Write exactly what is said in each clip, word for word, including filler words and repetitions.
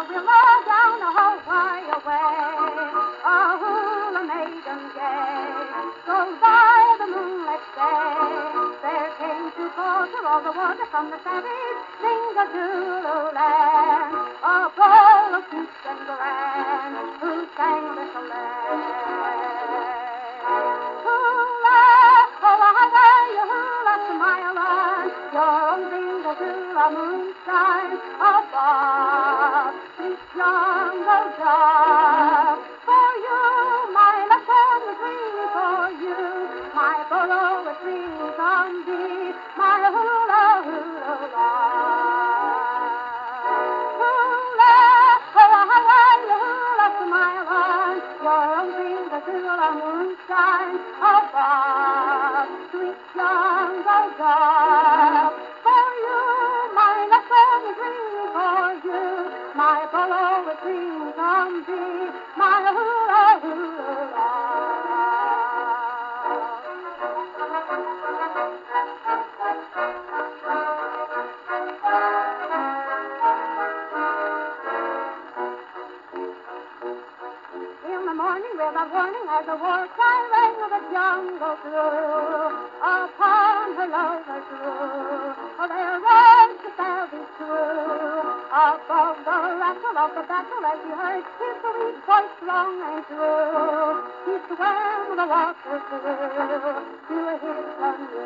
willow down a Hawaii away. A hula maiden gay goes by the moonlit day. There came to culture all the water from the savage Singapore land. A bowl of cute and grand who sang little land. Hula, hula, Hawaii, hula, smile, your own finger to the moonshine above. Sweet jungle dove, for you, my lesson is ringing for you. My bolo is ringing from thee, my hula, hula, hula, hula, Hawaii, hula, smile, your own finger to the moonshine above. Sweet jungle dove, for you, my lesson is ringing for you. My bolo is ringing from thee, my hula, hula. In the morning with a warning as the war cry rang of the jungle through, upon her lover through, oh, there rose the savage true. Above the rattle of the battle as he heard his sweet voice long and true, he swam the water through to his thunder.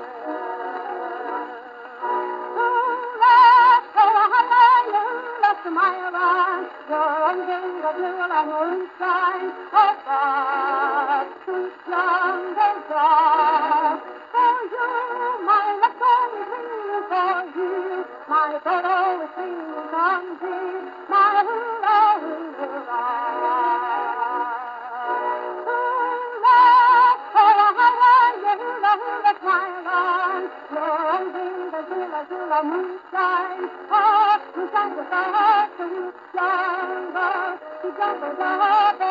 Smile on your own finger blue and moonshine above. Sweet jungle dove, for you, my lesson is ringing for you. My bolo is ringing from thee, my hula, hula. Hula, hula, Hawaii, hula, hula, smile on your own finger zula, zula, moonshine. Oh, moonshine with the heart, the jungle, the jungle, the